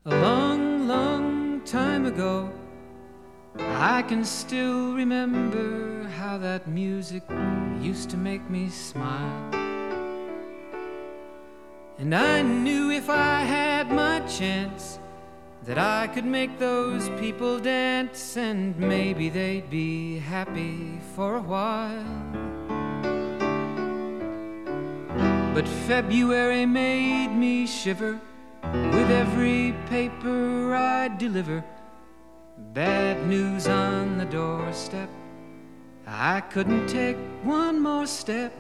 A long, long time ago, I can still remember how that music used to make me smile. And I knew if I had my chance that I could make those people dance, and maybe they'd be happy for a while. But February made me shiver with every paper I deliver. Bad news on the doorstep, I couldn't take one more step.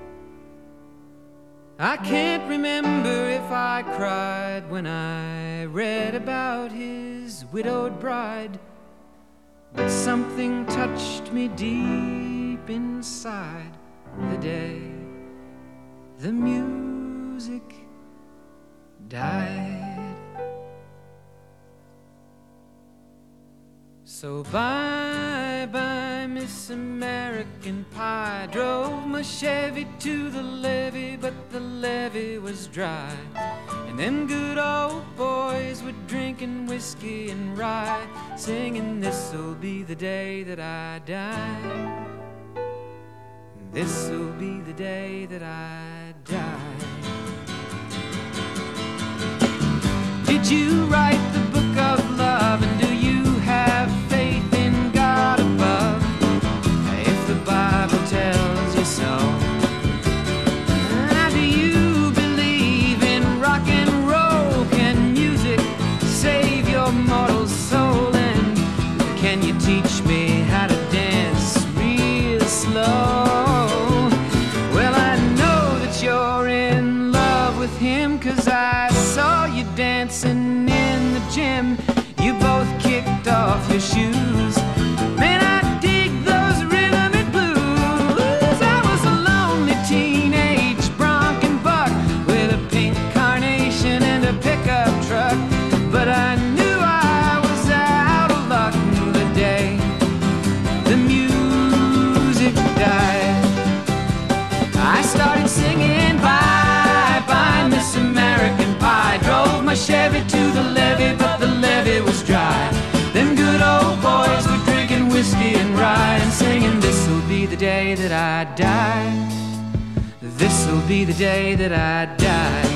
I can't remember if I cried when I read about his widowed bride, but something touched me deep inside the day the music died. So bye-bye, Miss American Pie. Drove my Chevy to the levee, but the levee was dry. And them good old boys were drinking whiskey and rye, singing, "This'll be the day that I die. This'll be the day that I die." Did you write the book of love, and do you have faith in God above? If the Bible tells you so. Do you believe in rock and roll? Can music save your mortal soul? And can you teach me how to dance real slow? Well, I know that you're in love with him, 'cause I saw you dancing in the gym. You both kicked off your shoes. Man, I dig those rhythm and blues. I was a lonely teenage bronc and buck with a pink carnation and a pickup truck, but I knew I was out of luck the day the music died. I started singing bye-bye, Miss American Pie. Drove my Chevy to the levee, but the levee was dry. Them good old boys were drinking whiskey and rye and singing, "This'll be the day that I die. This'll be the day that I die."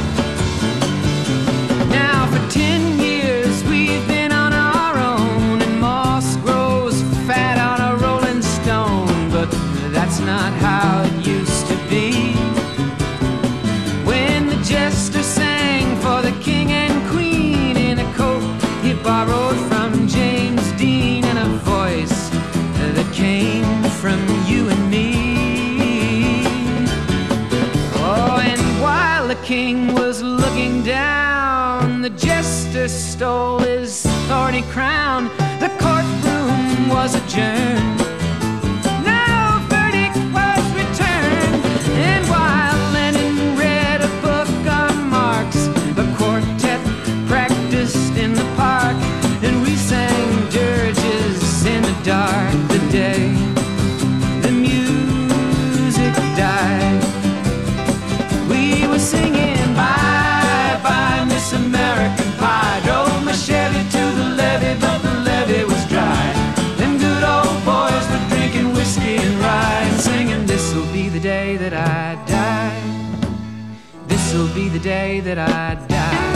Now for 10 years we've been on our own, and moss grows fat on a rolling stone, but that's not how it used to be. When the jester sang for the king and queen in a coat he borrowed from James Dean, and a voice that came from you and me. Oh, and while the king was looking down, the jester stole his thorny crown. The courtroom was adjourned. No verdict was returned. And while Lenin read a book on Marx, the quartet practiced in the park, and we sang dirges in the dark the day the music died. We were singing bye-bye, Miss American Pie. Drove my Chevy to the levee, but the levee was dry. Them good old boys were drinking whiskey and rye and singing, "This'll be the day that I die. This'll be the day that I die."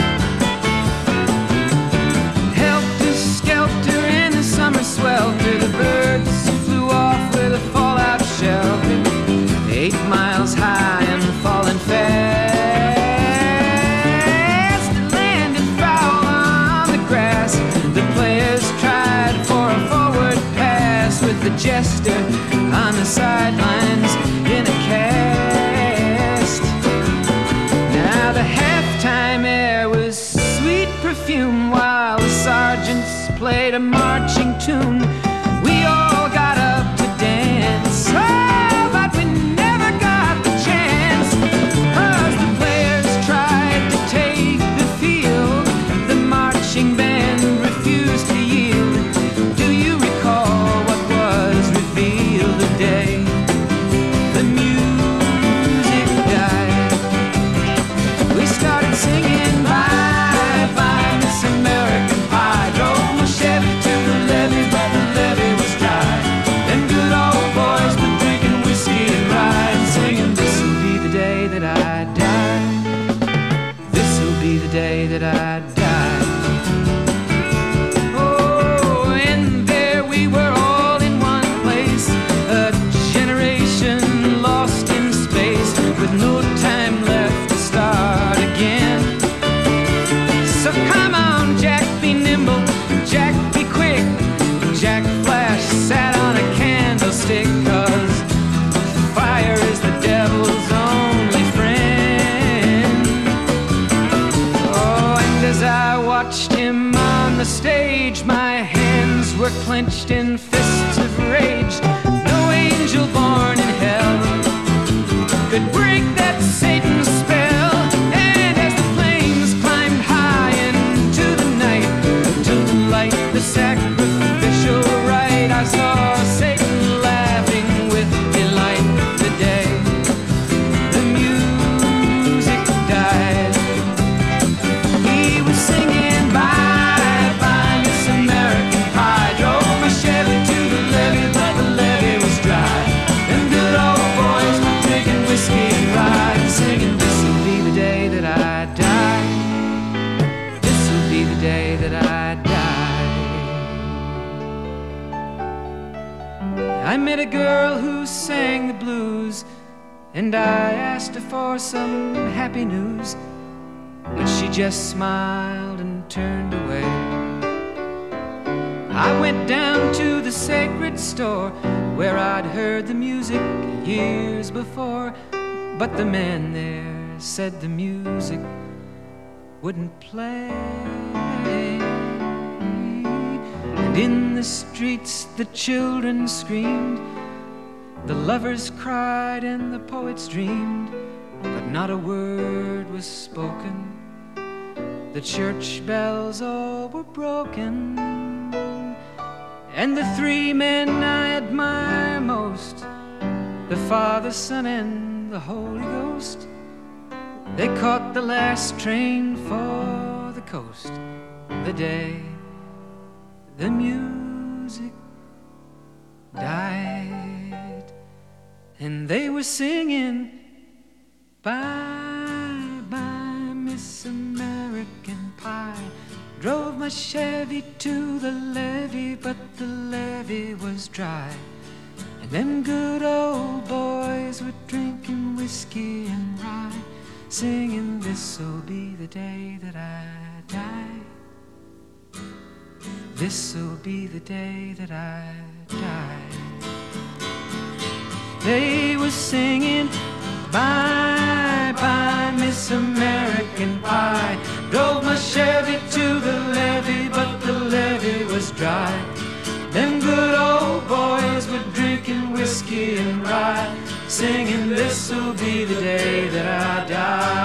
Helter-skelter in the summer swelter, the birds flew off with a fallout shelter. 8 miles high and falling fast. It landed foul on the grass. The players tried for a forward pass, with the jester on the sidelines in a cast. Now the halftime air was sweet perfume, while the sergeants played a marching tune. We all got up to dance, oh, but we never got the chance, 'cause the players tried to take the field. The marching band refused to yield. Do you recall what was revealed the day the music died? We started singing bye-bye, be the day that I die. Oh, and there we were all in one place, a generation lost in space, with no time left to start again. So come on, Jack, be nimble, Jack, be quick. Jack Flash sat on a candlestick, 'cause fire is the devil's only friend. Oh, and as I watched him on the stage, my hands were clenched in fists of rage. No angel born in hell could break that Satan's spell. And as the flames climbed high into the night to light the sacrificial rite, I saw Satan laughing with delight. The day the music died, he was singing bye bye Miss American Pie. Drove my Chevy to the levee, but the levee was dry. Them good old boys were drinking whiskey and rye, singing, this'll be the day that I die. This'll be the day that I die. I met a girl who sang the blues, and I asked her for some happy news, but she just smiled and turned away. I went down to the sacred store where I'd heard the music years before, but the man there said the music wouldn't play. And in the streets the children screamed, the lovers cried and the poets dreamed, but not a word was spoken. The church bells all were broken, and the three men I admire most, the Father, Son, and the Holy Ghost, they caught the last train for the coast. The day the music died, and they were singing bye bye Miss American Pie. Drove my Chevy to the levee, but the levee was dry. And them good old boys were drinking whiskey and rye, singing, this'll be the day that I die. This'll be the day that I die. They were singing bye bye Miss American Pie. Drove my Chevy to the levee, but the levee was dry. Them good old boys were drinking whiskey and rye, singing, this'll be the day that I die.